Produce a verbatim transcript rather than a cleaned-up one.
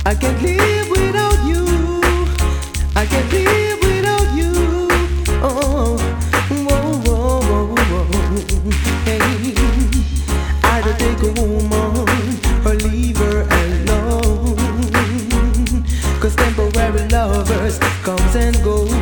I can't live without you. I can't live without you. Oh, whoa, whoa, whoa, whoa. Hey, either take a woman or leave her alone. 'Cause temporary lovers comes and goes.